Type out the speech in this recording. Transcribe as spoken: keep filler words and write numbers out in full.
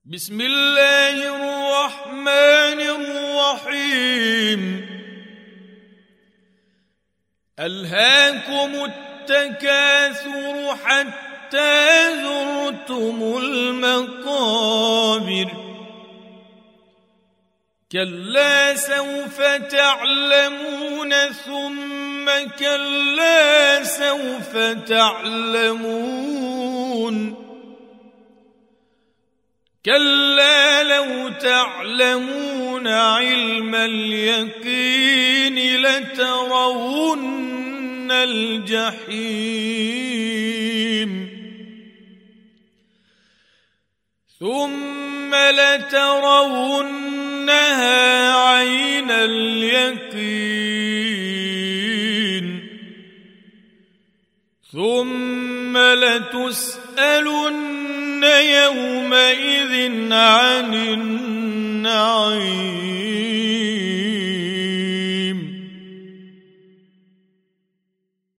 بسم الله الرحمن الرحيم. ألهاكم التكاثر حتى زرتم المقابر كلا سوف تعلمون ثم كلا سوف تعلمون كلا لو تعلمون علم اليقين لترون الجحيم ثم لترونها عين اليقين ثم لتسألن يومئذ عن النعيم.